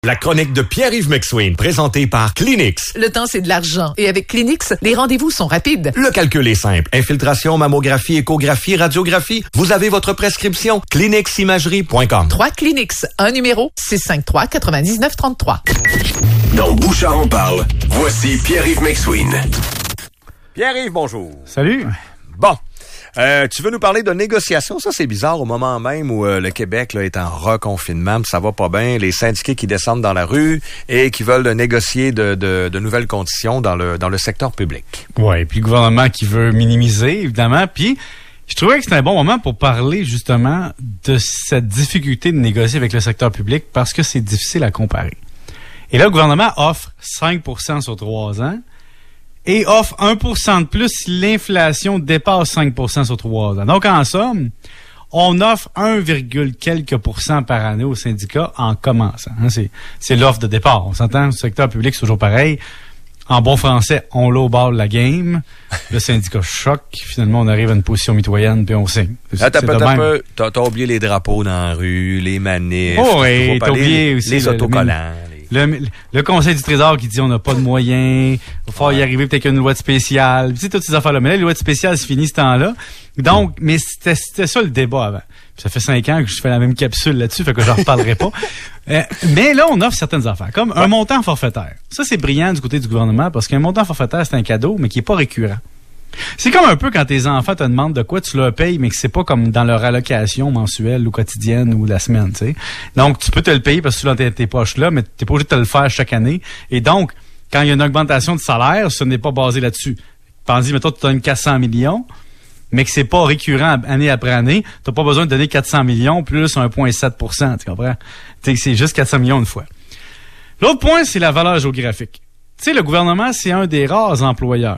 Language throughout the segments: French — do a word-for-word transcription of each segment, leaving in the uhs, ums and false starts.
La chronique de Pierre-Yves McSween, présentée par Kleenex. Le temps, c'est de l'argent. Et avec Kleenex, les rendez-vous sont rapides. Le calcul est simple. Infiltration, mammographie, échographie, radiographie. Vous avez votre prescription. Kleenex Imagerie point com. trois Kleenex, un numéro, six cinq trois, neuf neuf trois trois. Dans Bouchard en parle, voici Pierre-Yves McSween. Pierre-Yves, bonjour. Salut. Bon. Euh, tu veux nous parler de négociations? Ça, c'est bizarre au moment même où euh, le Québec là, est en reconfinement, ça va pas bien. Les syndiqués qui descendent dans la rue et qui veulent négocier de, de, de nouvelles conditions dans le, dans le secteur public. Oui, puis le gouvernement qui veut minimiser, évidemment. Puis je trouvais que c'était un bon moment pour parler justement de cette difficulté de négocier avec le secteur public parce que c'est difficile à comparer. Et là, le gouvernement offre cinq pour cent sur trois ans. Et offre un pour cent de plus si l'inflation dépasse cinq pour cent sur trois ans. Donc, en somme, on offre un virgule quelques pour cent par année aux syndicats en commençant. Hein, c'est, c'est l'offre de départ. On s'entend, le secteur public, c'est toujours pareil. En bon français, on lowball la game. Le syndicat choque. Finalement, on arrive à une position mitoyenne, puis on signe. Là, t'as, t'as, t'as, peu, t'as, t'as oublié les drapeaux dans la rue, les manifs. Oh oui, t'as oublié les, aussi. Les le, autocollants. Le, le, le Conseil du Trésor qui dit on n'a pas de moyens, il va falloir y arriver peut-être qu'une loi de spéciale, tu sais, toutes ces affaires-là. Mais là, les lois de spéciale, c'est fini ce temps-là. Donc, mais c'était, c'était ça le débat avant. Puis ça fait cinq ans que je fais la même capsule là-dessus, fait que j'en reparlerai pas. Euh, mais là, on offre certaines affaires, comme un montant forfaitaire. Ça, c'est brillant du côté du gouvernement, parce qu'un montant forfaitaire, c'est un cadeau, mais qui est pas récurrent. C'est comme un peu quand tes enfants te demandent de quoi tu leur payes, mais que c'est pas comme dans leur allocation mensuelle ou quotidienne ou la semaine, tu sais. Donc, tu peux te le payer parce que tu l'as dans tes, tes poches là, mais t'es pas obligé de te le faire chaque année. Et donc, quand il y a une augmentation de salaire, ce n'est pas basé là-dessus. Pense-y, mettons, tu donnes quatre cents millions, mais que c'est pas récurrent année après année, t'as pas besoin de donner quatre cents millions plus un virgule sept pour cent, tu comprends? Tu sais, c'est juste quatre cents millions une fois. L'autre point, c'est la valeur géographique. Tu sais, le gouvernement, c'est un des rares employeurs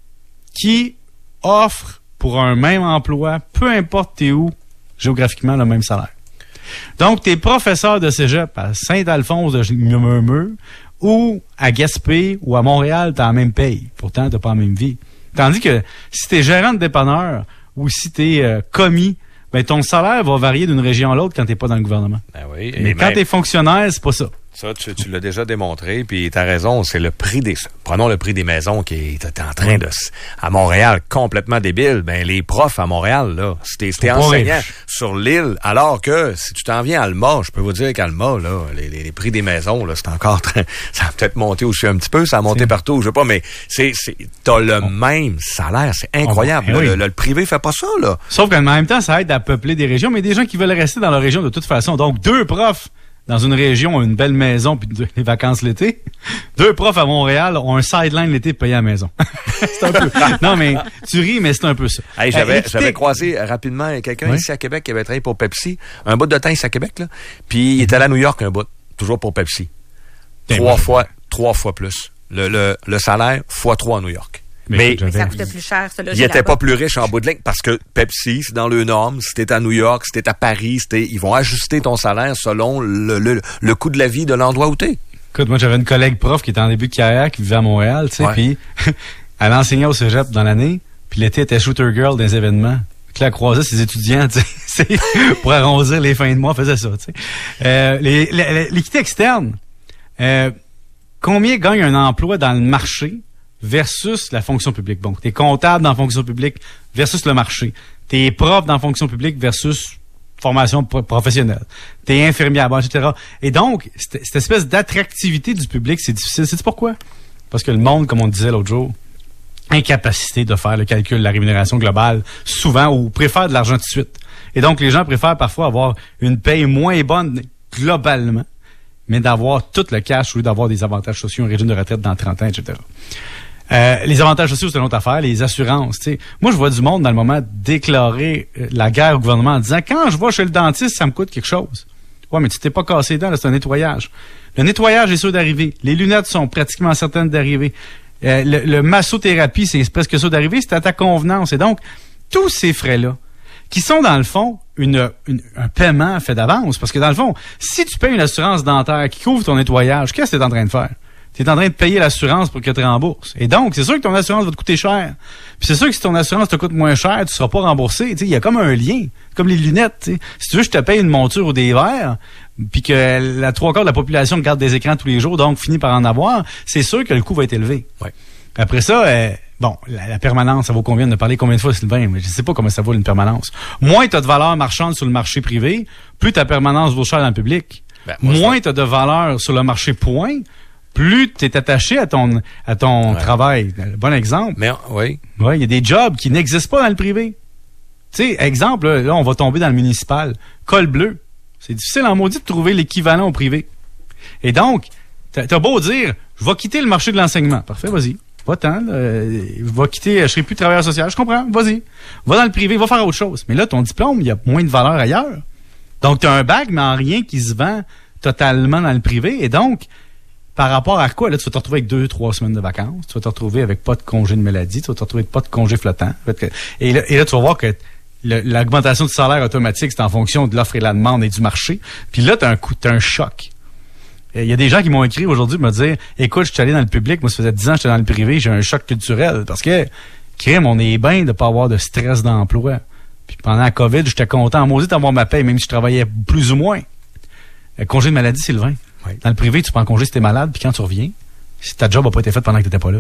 qui offre pour un même emploi, peu importe t'es où, géographiquement, le même salaire. Donc, t'es professeur de cégep à Saint-Alphonse de Murmure ou à Gaspé ou à Montréal, t'as la même paye. Pourtant, t'as pas la même vie. Tandis que si t'es gérant de dépanneur ou si t'es euh, commis, ben ton salaire va varier d'une région à l'autre quand t'es pas dans le gouvernement. Ben oui. Mais et quand même... t'es fonctionnaire, c'est pas ça. Ça, tu, tu l'as déjà démontré, puis t'as raison, c'est le prix des... Prenons le prix des maisons qui est en train de... À Montréal, complètement débile. Ben, les profs à Montréal, là, si t'es, si t'es enseignant sur l'île, alors que si tu t'en viens à Alma, je peux vous dire qu'Alma, là, les, les, les prix des maisons, là, c'est encore... Très, ça a peut-être monté aussi un petit peu, ça a monté c'est... partout, je sais pas, mais c'est, c'est t'as le on... même salaire, c'est incroyable. On... Là, oui. le, le, le privé fait pas ça, là. Sauf qu'en même temps, ça aide à peupler des régions, mais des gens qui veulent rester dans leur région de toute façon. Donc, deux profs dans une région ont une belle maison puis les vacances l'été. Deux profs à Montréal ont un sideline l'été payé à la maison. C'est un peu... Non, mais tu ris, mais c'est un peu ça. Hey, j'avais, euh, j'avais croisé rapidement quelqu'un oui. ici à Québec qui avait travaillé pour Pepsi. Un bout de temps ici à Québec, là. Puis il est allé à New York un bout. Toujours pour Pepsi. Bien trois bon. fois, trois fois plus. Le, le, le salaire, fois trois à New York. Mais, mais ça coûtait plus cher, ça, il était pas plus riche en bout de ligne parce que Pepsi, c'est dans le norme. Si t'es à New York, si t'es à Paris, si t'es, ils vont ajuster ton salaire selon le, le, le coût de la vie de l'endroit où t'es. Écoute, moi, j'avais une collègue prof qui était en début de carrière, qui vivait à Montréal, tu sais, ouais. Puis elle enseignait au cégep dans l'année, puis l'été, elle était shooter girl dans les événements. Puis là, elle croisait ses étudiants, tu sais, pour arrondir les fins de mois, elle faisait ça, tu sais. Euh, les, les, l'équité externe, euh, combien gagne un emploi dans le marché versus la fonction publique? Bon, t'es comptable dans la fonction publique versus le marché. T'es prof dans la fonction publique versus formation pro- professionnelle. T'es infirmière, bon, et cetera. Et donc, cette, cette espèce d'attractivité du public, c'est difficile. Sais-tu pourquoi? Parce que le monde, comme on disait l'autre jour, incapacité de faire le calcul de la rémunération globale, souvent, ou préfère de l'argent tout de suite. Et donc, les gens préfèrent parfois avoir une paye moins bonne globalement, mais d'avoir tout le cash au lieu d'avoir des avantages sociaux, un régime de retraite dans trente ans, et cetera. Euh, les avantages sociaux, c'est une autre affaire. Les assurances, tu sais. Moi, je vois du monde dans le moment déclarer euh, la guerre au gouvernement en disant « Quand je vais chez le dentiste, ça me coûte quelque chose. » Ouais, mais tu t'es pas cassé les dents, là, c'est un nettoyage. Le nettoyage est sûr d'arriver. Les lunettes sont pratiquement certaines d'arriver. Euh, le, le massothérapie, c'est presque sûr d'arriver. C'est à ta convenance. Et donc, tous ces frais-là, qui sont dans le fond une, une, un paiement fait d'avance. Parce que dans le fond, si tu payes une assurance dentaire qui couvre ton nettoyage, qu'est-ce que tu es en train de faire? Tu es en train de payer l'assurance pour que tu te rembourses. Et donc, c'est sûr que ton assurance va te coûter cher. Puis c'est sûr que si ton assurance te coûte moins cher, tu seras pas remboursé. Il y a comme un lien, comme les lunettes. T'sais. Si tu veux que je te paye une monture ou des verres, puis que la trois quarts de la population regarde des écrans tous les jours, donc finit par en avoir, c'est sûr que le coût va être élevé. Ouais. Après ça, euh, bon, la, la permanence, ça vaut combien de parler combien de fois, Sylvain? Mais je sais pas comment ça vaut une permanence. Moins tu as de valeur marchande sur le marché privé, plus ta permanence vaut cher dans le public. Ben, moins tu as de valeur sur le marché point, plus tu es attaché à ton à ton ouais. travail. Bon exemple. Mais oui. Ouais, il y a des jobs qui n'existent pas dans le privé. Tu sais, exemple, là, là, on va tomber dans le municipal. Col bleu. C'est difficile en maudit de trouver l'équivalent au privé. Et donc, t'as, t'as beau dire, je vais quitter le marché de l'enseignement. Parfait, vas-y. Va-t'en. Euh, je vais quitter, je serai plus travailleur social. Je comprends, vas-y. Va dans le privé, va faire autre chose. Mais là, ton diplôme, il y a moins de valeur ailleurs. Donc, tu as un bac, mais en rien qui se vend totalement dans le privé. Et donc, par rapport à quoi? Là, tu vas te retrouver avec deux, trois semaines de vacances. Tu vas te retrouver avec pas de congé de maladie. Tu vas te retrouver avec pas de congé flottant. Et là, et là tu vas voir que le, l'augmentation du salaire automatique, c'est en fonction de l'offre et la demande et du marché. Puis là, tu as un coup, t'as un choc. Il y a des gens qui m'ont écrit aujourd'hui pour me dire, écoute, je suis allé dans le public. Moi, ça faisait dix ans que j'étais dans le privé. J'ai un choc culturel. Parce que, crime, on est bien de pas avoir de stress d'emploi. Puis pendant la COVID, j'étais content en maudit d'avoir ma paye, même si je travaillais plus ou moins. Le congé de maladie, Sylvain. Oui. Dans le privé, tu prends congé si t'es malade, puis quand tu reviens, si ta job n'a pas été faite pendant que t'étais pas là.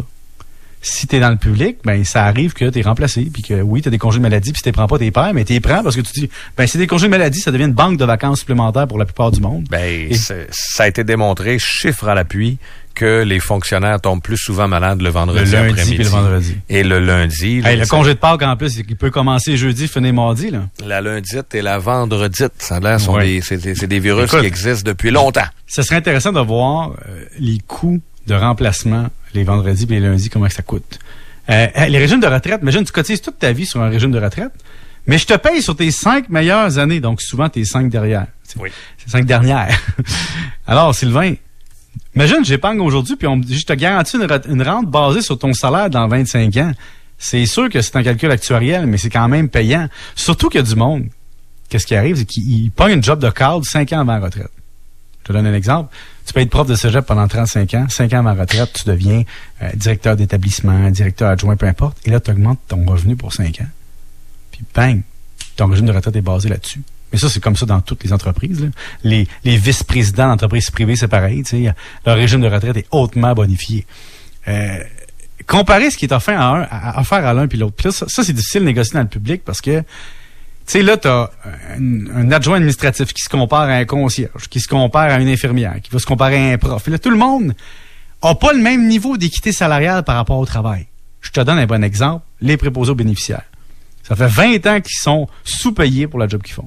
Si t'es dans le public, ben ça arrive que t'es remplacé, puis que oui, t'as des congés de maladie, puis si t'es prends pas, t'es perds, mais t'es prends parce que tu dis, ben c'est des congés de maladie, ça devient une banque de vacances supplémentaires pour la plupart du monde. Ben, Et... ça a été démontré, chiffre à l'appui, que les fonctionnaires tombent plus souvent malades le vendredi le lundi après-midi. Puis le vendredi. Et le lundi. Hey, le congé de Pâques, en plus, il peut commencer jeudi, finir mardi, là. La lundite et la vendredite, ça a l'air, sont ouais. des, c'est, des, c'est des virus Écoute, qui existent depuis longtemps. Ce serait intéressant de voir euh, les coûts de remplacement les vendredis et les lundis, comment ça coûte. Euh, les régimes de retraite, imagine, tu cotises toute ta vie sur un régime de retraite, mais je te paye sur tes cinq meilleures années, donc souvent tes cinq derrière. Oui. C'est cinq dernières. Alors, Sylvain, imagine, j'épargne aujourd'hui, puis on me dit, je te garantis une, une rente basée sur ton salaire dans vingt-cinq ans. C'est sûr que c'est un calcul actuariel, mais c'est quand même payant. Surtout qu'il y a du monde. Qu'est-ce qui arrive? C'est qu'il pogne une job de cadre cinq ans avant la retraite. Je te donne un exemple. Tu peux être prof de cégep pendant trente-cinq ans. cinq ans avant la retraite, tu deviens euh, directeur d'établissement, directeur adjoint, peu importe. Et là, tu augmentes ton revenu pour cinq ans. Puis bang, ton régime de retraite est basé là-dessus. Mais ça, c'est comme ça dans toutes les entreprises. Là. Les, les vice-présidents d'entreprises privées, c'est pareil. Tu sais, leur régime de retraite est hautement bonifié. Euh, comparer ce qui est offert à, un, à, offert à l'un puis l'autre. Puis là, ça, ça, c'est difficile de négocier dans le public parce que, tu sais, là, tu as un, un adjoint administratif qui se compare à un concierge, qui se compare à une infirmière, qui va se comparer à un prof. Et là, tout le monde n'a pas le même niveau d'équité salariale par rapport au travail. Je te donne un bon exemple. Les préposés aux bénéficiaires. Ça fait vingt ans qu'ils sont sous-payés pour la job qu'ils font.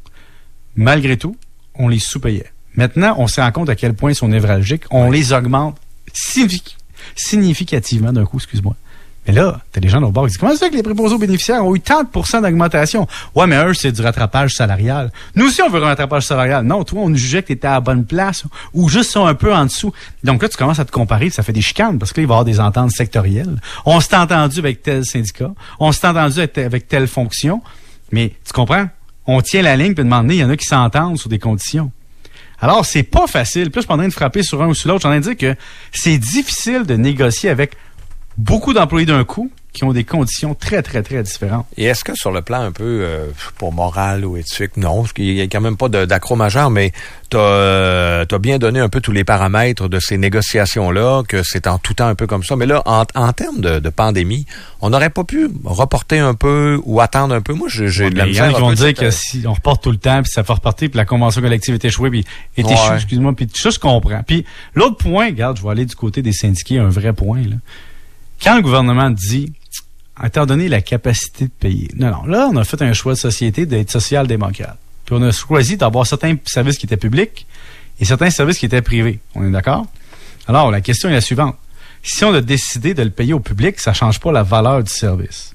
Malgré tout, on les sous-payait. Maintenant, on se rend compte à quel point ils sont névralgiques. On les augmente signific- significativement d'un coup, excuse-moi. Mais là, t'as des gens au bord qui disent, comment ça fait que les préposés aux bénéficiaires ont eu tant de pourcents d'augmentation? Ouais, mais eux, c'est du rattrapage salarial. Nous aussi, on veut un rattrapage salarial. Non, toi, on nous jugeait que t'étais à la bonne place ou juste un peu en dessous. Donc là, tu commences à te comparer, ça fait des chicanes parce que là, il va y avoir des ententes sectorielles. On s'est entendu avec tel syndicat. On s'est entendu avec, avec telle fonction. Mais, tu comprends? On tient la ligne, puis de demander, il y en a qui s'entendent sur des conditions. Alors, c'est pas facile. Puis là, je suis pas en train de frapper sur un ou sur l'autre. Je suis en train de dire que c'est difficile de négocier avec beaucoup d'employés d'un coup qui ont des conditions très, très, très différentes. Et est-ce que sur le plan un peu, euh, pour moral ou éthique, non, parce qu'il n'y a quand même pas de, d'accro majeur, mais tu as euh, bien donné un peu tous les paramètres de ces négociations-là, que c'est en tout temps un peu comme ça. Mais là, en, en termes de, de pandémie, on n'aurait pas pu reporter un peu ou attendre un peu? Moi, j'ai, j'ai ouais, de la misère. Il y en a qui vont dire que si on reporte tout le temps, puis ça fait reporter, puis la convention collective est échouée, puis est ouais. échouée, excuse-moi, puis tout ça, je comprends. Puis l'autre point, regarde, je vais aller du côté des syndiqués, un vrai point, là. Quand le gouvernement dit, étant donné la capacité de payer, non, non, là, on a fait un choix de société d'être social-démocrate. Puis on a choisi d'avoir certains services qui étaient publics et certains services qui étaient privés. On est d'accord? Alors, la question est la suivante. Si on a décidé de le payer au public, ça ne change pas la valeur du service.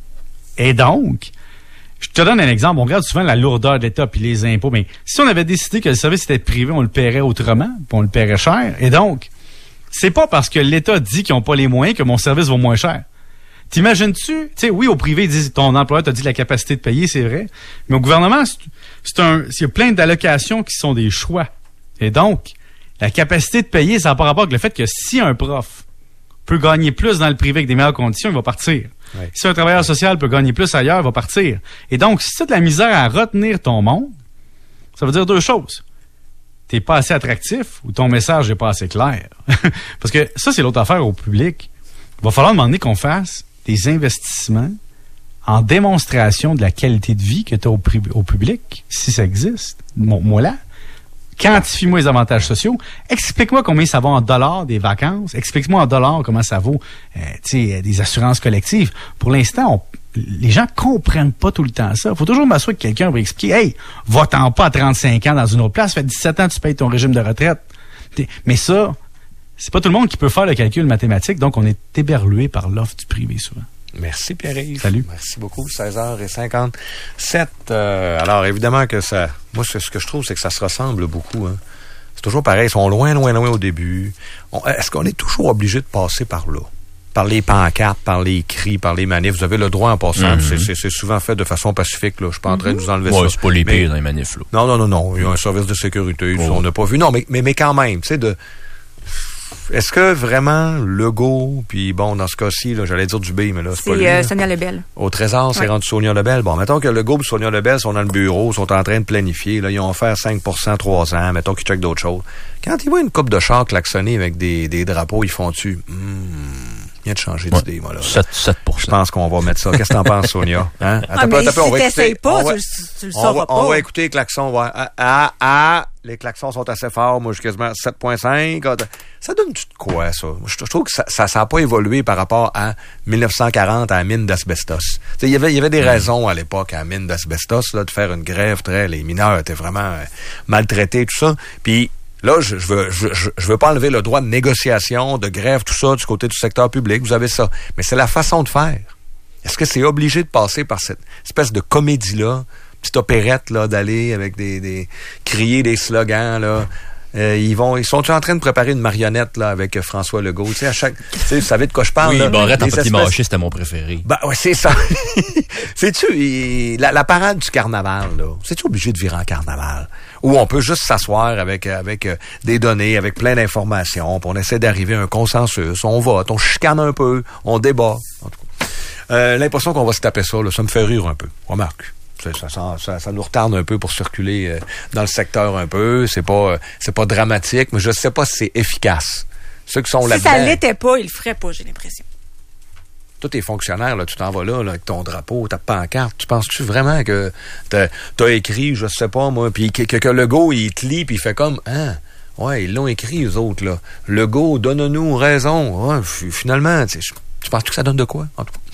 Et donc, je te donne un exemple. On regarde souvent la lourdeur de l'État puis les impôts. Mais si on avait décidé que le service était privé, on le paierait autrement, puis on le paierait cher. Et donc, c'est pas parce que l'État dit qu'ils n'ont pas les moyens que mon service vaut moins cher. T'imagines-tu? Tu sais, oui, au privé, ils disent, ton employeur t'a dit la capacité de payer, c'est vrai. Mais au gouvernement, c'est, c'est un, il y a plein d'allocations qui sont des choix. Et donc, la capacité de payer, ça n'a pas rapport avec le fait que si un prof peut gagner plus dans le privé avec des meilleures conditions, il va partir. Ouais. Si un travailleur social peut gagner plus ailleurs, il va partir. Et donc, si tu as de la misère à retenir ton monde, ça veut dire deux choses. t'es pas assez attractif ou ton message est pas assez clair. Parce que ça, c'est l'autre affaire au public. Il va falloir demander qu'on fasse des investissements en démonstration de la qualité de vie que tu as au, au public, si ça existe. Bon, moi là, quantifie-moi les avantages sociaux. Explique-moi combien ça vaut en dollars des vacances. Explique-moi en dollars comment ça vaut euh, tu sais, des assurances collectives. Pour l'instant, on, les gens comprennent pas tout le temps ça. Il faut toujours m'assurer que quelqu'un va expliquer « Hey, va-t'en pas à trente-cinq ans dans une autre place. Ça fait dix-sept ans que tu payes ton régime de retraite. » Mais ça, c'est pas tout le monde qui peut faire le calcul mathématique. Donc, on est éberlué par l'offre du privé souvent. Merci Pierre-Yves. Salut. Merci beaucoup. seize heures cinquante-sept. Euh, alors, évidemment que ça... Moi, ce que je trouve, c'est que ça se ressemble beaucoup. Hein. C'est toujours pareil. Ils sont loin, loin, loin au début. On, est-ce qu'on est toujours obligé de passer par là? Par les pancartes, par les cris, par les manifs. Vous avez le droit en passant. Mm-hmm. C'est, c'est, c'est souvent fait de façon pacifique. Là. Je suis pas en train de vous enlever ouais, ça. C'est pas les mais, pires dans les manifs. Là. Non, non, non, non. Il y a un service de sécurité. Oh. On n'a pas vu. Non, mais, mais, mais quand même, tu sais, de... Est-ce que vraiment Legault, puis bon, dans ce cas-ci, là, j'allais dire Dubé, mais là, c'est, c'est pas lui. C'est euh, Sonia Lebel. Au Trésor, ouais. C'est rendu Sonia Lebel. Bon, mettons que Legault et Sonia Lebel sont dans le bureau, sont en train de planifier. Là, ils ont offert cinq pour cent trois ans. Mettons qu'ils checkent d'autres choses. Quand ils voient une coupe de chars klaxonner avec des, des drapeaux, ils font-tu... Hmm, il vient de changer ouais. d'idée, moi, là. sept pour cent. Je pense qu'on va mettre ça. Qu'est-ce que t'en penses, Sonia? Hein? Ah, attends, mais attends, si on va écouter, pas, on va, tu, tu le sauras va, pas. On va écouter les klaxons. Ouais. Ah, ah, ah, les klaxons sont assez forts. Moi, je suis quasiment sept virgule cinq. Ça donne-tu de quoi, ça? Je, je trouve que ça n'a ça, ça pas évolué par rapport à dix-neuf cent quarante à la mine d'asbestos. Il y avait, y avait des mmh. raisons à l'époque à la mine d'asbestos là, de faire une grève très... Les mineurs étaient vraiment euh, maltraités, tout ça. Puis... Là, je, je veux, je, je, je veux pas enlever le droit de négociation, de grève, tout ça, du côté du secteur public. Vous avez ça. Mais c'est la façon de faire. Est-ce que c'est obligé de passer par cette espèce de comédie-là, petite opérette, là, d'aller avec des, des, crier des slogans, là? Euh, ils vont, ils sont en train de préparer une marionnette là avec François Legault. Tu sais, à chaque, tu sais, vous savez de quoi je parle. Oui, là, Barrette en petit espèces... mâché, c'était mon préféré. Ben ouais, c'est ça. Sais-tu, il... la, la parade du carnaval là, c'est-tu obligé de virer en carnaval? Ou on peut juste s'asseoir avec avec euh, des données, avec plein d'informations, puis on essaie d'arriver à un consensus. On vote, on chicane un peu, on débat. En tout cas, euh, l'impression qu'on va se taper ça, là, ça me fait rire un peu. Remarque. Ça, ça, ça, ça nous retarde un peu pour circuler euh, dans le secteur un peu. C'est pas, euh, c'est pas dramatique, mais je sais pas si c'est efficace. Ceux qui sont si là-dedans. Si ça l'était pas, ils le feraient pas, j'ai l'impression. Tous tes fonctionnaires, là, tu t'en vas là, là avec ton drapeau, ta pancarte. Tu penses-tu vraiment que t'as, t'as écrit, je sais pas moi, puis que, que, que Legault, il te lit, puis il fait comme, hein, ouais, ils l'ont écrit, eux autres, là. Legault, donne-nous raison. Ouais, finalement, tu penses-tu que ça donne de quoi, en tout cas?